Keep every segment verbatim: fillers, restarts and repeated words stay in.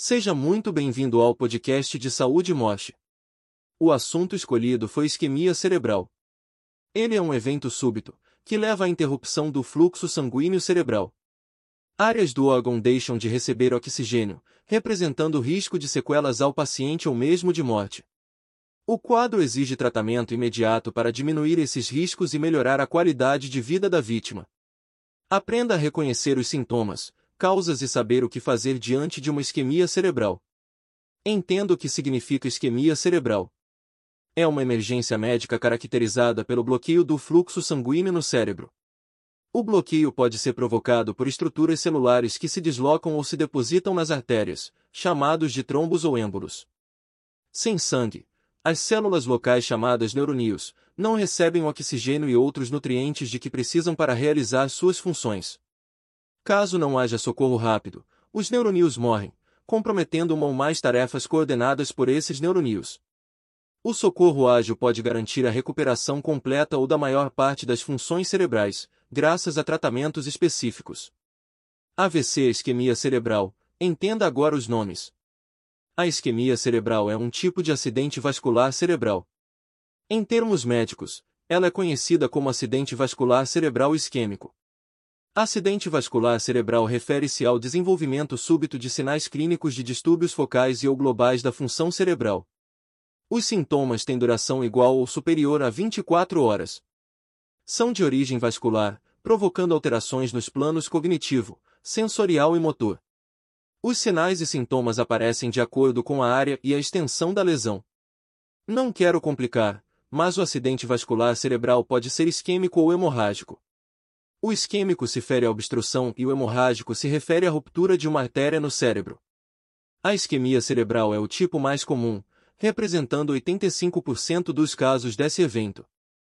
Seja muito bem-vindo ao podcast de Saúde Moche. O assunto escolhido foi isquemia cerebral. Ele é um evento súbito, que leva à interrupção do fluxo sanguíneo cerebral. Áreas do órgão deixam de receber oxigênio, representando risco de sequelas ao paciente ou mesmo de morte. O quadro exige tratamento imediato para diminuir esses riscos e melhorar a qualidade de vida da vítima. Aprenda a reconhecer os sintomas, causas e saber o que fazer diante de uma isquemia cerebral. Entenda o que significa isquemia cerebral. É uma emergência médica caracterizada pelo bloqueio do fluxo sanguíneo no cérebro. O bloqueio pode ser provocado por estruturas celulares que se deslocam ou se depositam nas artérias, chamados de trombos ou êmbolos. Sem sangue, as células locais chamadas neuroníons não recebem o oxigênio e outros nutrientes de que precisam para realizar suas funções. Caso não haja socorro rápido, os neuroníons morrem, comprometendo uma ou mais tarefas coordenadas por esses neuroníons. O socorro ágil pode garantir a recuperação completa ou da maior parte das funções cerebrais, graças a tratamentos específicos. A V C, isquemia cerebral. Entenda agora os nomes. A isquemia cerebral é um tipo de acidente vascular cerebral. Em termos médicos, ela é conhecida como acidente vascular cerebral isquêmico. Acidente vascular cerebral refere-se ao desenvolvimento súbito de sinais clínicos de distúrbios focais e ou globais da função cerebral. Os sintomas têm duração igual ou superior a vinte e quatro horas. São de origem vascular, provocando alterações nos planos cognitivo, sensorial e motor. Os sinais e sintomas aparecem de acordo com a área e a extensão da lesão. Não quero complicar, mas o acidente vascular cerebral pode ser isquêmico ou hemorrágico. O isquêmico se refere à obstrução e o hemorrágico se refere à ruptura de uma artéria no cérebro. A isquemia cerebral é o tipo mais comum, representando oitenta e cinco por cento dos casos desse evento.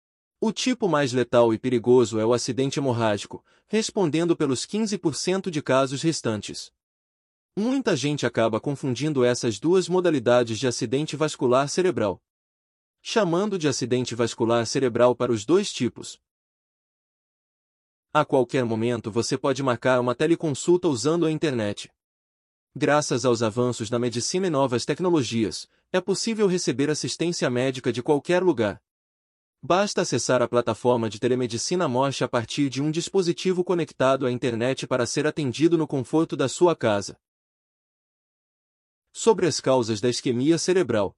O tipo mais letal e perigoso é o acidente hemorrágico, respondendo pelos quinze por cento de casos restantes. Muita gente acaba confundindo essas duas modalidades de acidente vascular cerebral, chamando de acidente vascular cerebral para os dois tipos. A qualquer momento você pode marcar uma teleconsulta usando a internet. Graças aos avanços na medicina e novas tecnologias, é possível receber assistência médica de qualquer lugar. Basta acessar a plataforma de telemedicina Moche a partir de um dispositivo conectado à internet para ser atendido no conforto da sua casa. Sobre as causas da isquemia cerebral.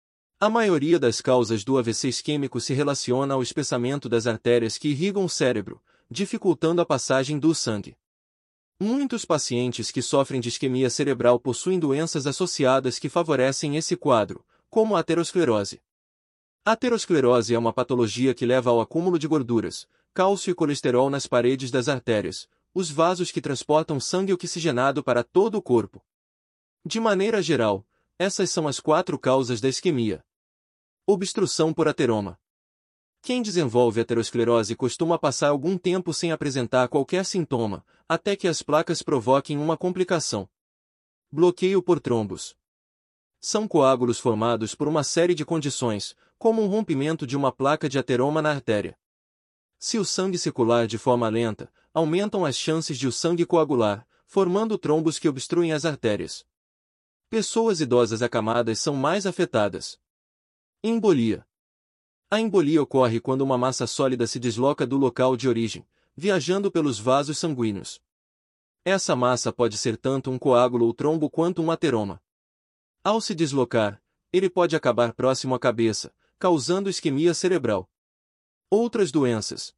A maioria das causas do A V C isquêmico se relaciona ao espessamento das artérias que irrigam o cérebro, dificultando a passagem do sangue. Muitos pacientes que sofrem de isquemia cerebral possuem doenças associadas que favorecem esse quadro, como a aterosclerose. A aterosclerose é uma patologia que leva ao acúmulo de gorduras, cálcio e colesterol nas paredes das artérias, os vasos que transportam sangue oxigenado para todo o corpo. De maneira geral, essas são as quatro causas da isquemia. Obstrução por ateroma. Quem desenvolve aterosclerose costuma passar algum tempo sem apresentar qualquer sintoma, até que as placas provoquem uma complicação. Bloqueio por trombos. São coágulos formados por uma série de condições, como um rompimento de uma placa de ateroma na artéria. Se o sangue circular de forma lenta, aumentam as chances de o sangue coagular, formando trombos que obstruem as artérias. Pessoas idosas acamadas são mais afetadas. Embolia. A embolia ocorre quando uma massa sólida se desloca do local de origem, viajando pelos vasos sanguíneos. Essa massa pode ser tanto um coágulo ou trombo quanto um ateroma. Ao se deslocar, ele pode acabar próximo à cabeça, causando isquemia cerebral. Outras doenças.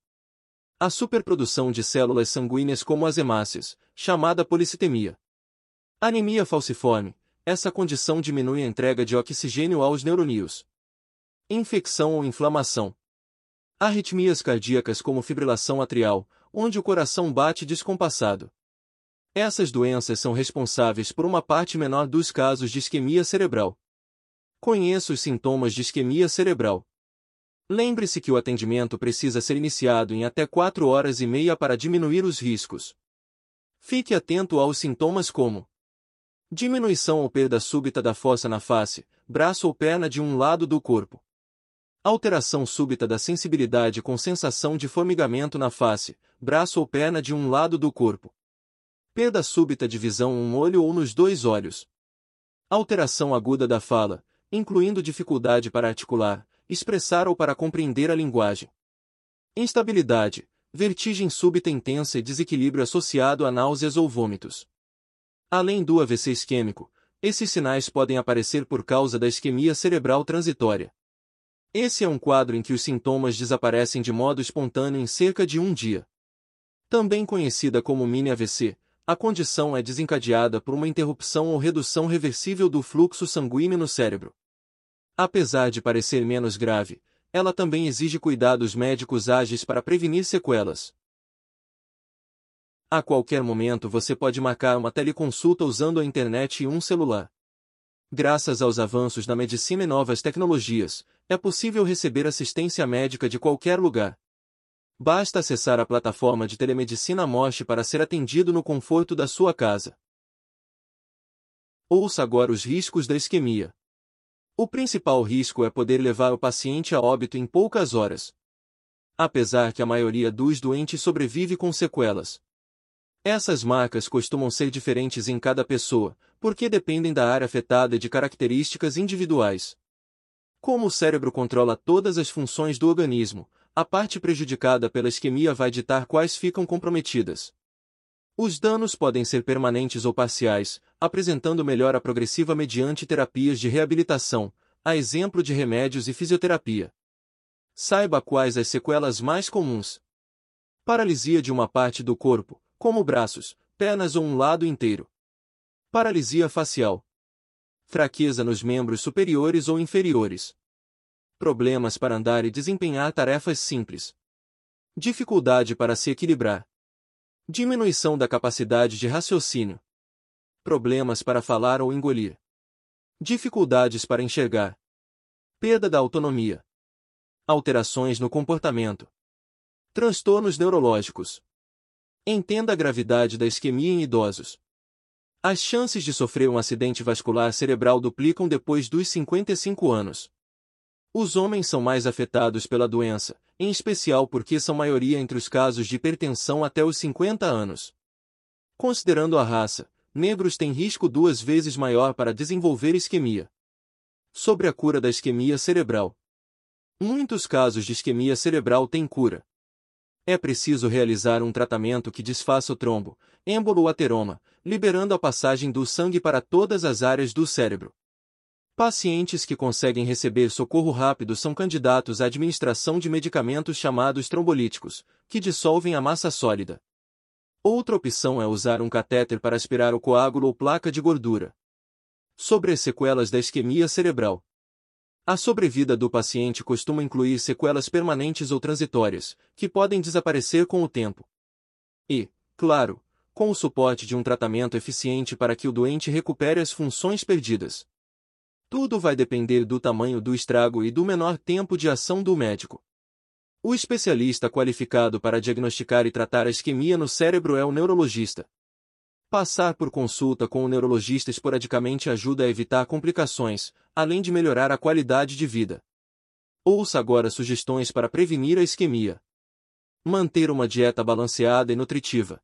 A superprodução de células sanguíneas como as hemácias, chamada policitemia. Anemia falciforme. Essa condição diminui a entrega de oxigênio aos neuroníons. Infecção ou inflamação. Arritmias cardíacas como fibrilação atrial, onde o coração bate descompassado. Essas doenças são responsáveis por uma parte menor dos casos de isquemia cerebral. Conheça os sintomas de isquemia cerebral. Lembre-se que o atendimento precisa ser iniciado em até quatro horas e meia para diminuir os riscos. Fique atento aos sintomas como diminuição ou perda súbita da força na face, braço ou perna de um lado do corpo. Alteração súbita da sensibilidade com sensação de formigamento na face, braço ou perna de um lado do corpo. Perda súbita de visão em um olho ou nos dois olhos. Alteração aguda da fala, incluindo dificuldade para articular, expressar ou para compreender a linguagem. Instabilidade, vertigem súbita intensa e desequilíbrio associado a náuseas ou vômitos. Além do A V C isquêmico, esses sinais podem aparecer por causa da isquemia cerebral transitória. Esse é um quadro em que os sintomas desaparecem de modo espontâneo em cerca de um dia. Também conhecida como mini A V C, a condição é desencadeada por uma interrupção ou redução reversível do fluxo sanguíneo no cérebro. Apesar de parecer menos grave, ela também exige cuidados médicos ágeis para prevenir sequelas. A qualquer momento você pode marcar uma teleconsulta usando a internet e um celular. Graças aos avanços na medicina e novas tecnologias, é possível receber assistência médica de qualquer lugar. Basta acessar a plataforma de telemedicina Mosh para ser atendido no conforto da sua casa. Ouça agora os riscos da isquemia. O principal risco é poder levar o paciente a óbito em poucas horas. Apesar que a maioria dos doentes sobrevive com sequelas. Essas marcas costumam ser diferentes em cada pessoa, porque dependem da área afetada e de características individuais. Como o cérebro controla todas as funções do organismo, a parte prejudicada pela isquemia vai ditar quais ficam comprometidas. Os danos podem ser permanentes ou parciais, apresentando melhora progressiva mediante terapias de reabilitação, a exemplo de remédios e fisioterapia. Saiba quais as sequelas mais comuns. Paralisia de uma parte do corpo, como braços, pernas ou um lado inteiro. Paralisia facial. Fraqueza nos membros superiores ou inferiores. Problemas para andar e desempenhar tarefas simples. Dificuldade para se equilibrar. Diminuição da capacidade de raciocínio. Problemas para falar ou engolir. Dificuldades para enxergar. Perda da autonomia. Alterações no comportamento. Transtornos neurológicos. Entenda a gravidade da isquemia em idosos. As chances de sofrer um acidente vascular cerebral duplicam depois dos cinquenta e cinco anos. Os homens são mais afetados pela doença, em especial porque são maioria entre os casos de hipertensão até os cinquenta anos. Considerando a raça, negros têm risco duas vezes maior para desenvolver isquemia. Sobre a cura da isquemia cerebral. Muitos casos de isquemia cerebral têm cura. É preciso realizar um tratamento que desfaça o trombo, êmbolo ou ateroma, liberando a passagem do sangue para todas as áreas do cérebro. Pacientes que conseguem receber socorro rápido são candidatos à administração de medicamentos chamados trombolíticos, que dissolvem a massa sólida. Outra opção é usar um catéter para aspirar o coágulo ou placa de gordura. Sobre as sequelas da isquemia cerebral. A sobrevida do paciente costuma incluir sequelas permanentes ou transitórias, que podem desaparecer com o tempo. E, claro, com o suporte de um tratamento eficiente para que o doente recupere as funções perdidas. Tudo vai depender do tamanho do estrago e do menor tempo de ação do médico. O especialista qualificado para diagnosticar e tratar a isquemia no cérebro é o neurologista. Passar por consulta com o neurologista esporadicamente ajuda a evitar complicações, além de melhorar a qualidade de vida. Ouça agora sugestões para prevenir a isquemia. Manter uma dieta balanceada e nutritiva.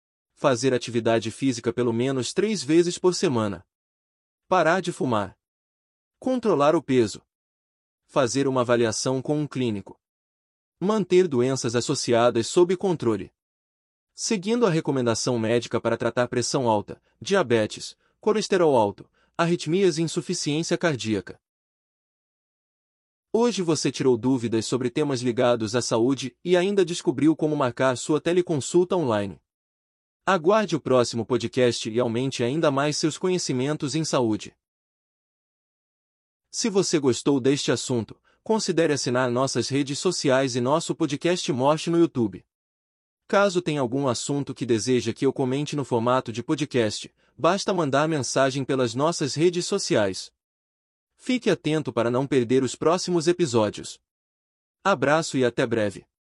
Fazer atividade física pelo menos três vezes por semana. Parar de fumar. Controlar o peso. Fazer uma avaliação com um clínico. Manter doenças associadas sob controle. Seguindo a recomendação médica para tratar pressão alta, diabetes, colesterol alto, arritmias e insuficiência cardíaca. Hoje você tirou dúvidas sobre temas ligados à saúde e ainda descobriu como marcar sua teleconsulta online. Aguarde o próximo podcast e aumente ainda mais seus conhecimentos em saúde. Se você gostou deste assunto, considere assinar nossas redes sociais e nosso podcast Mosh no YouTube. Caso tenha algum assunto que deseja que eu comente no formato de podcast, basta mandar mensagem pelas nossas redes sociais. Fique atento para não perder os próximos episódios. Abraço e até breve.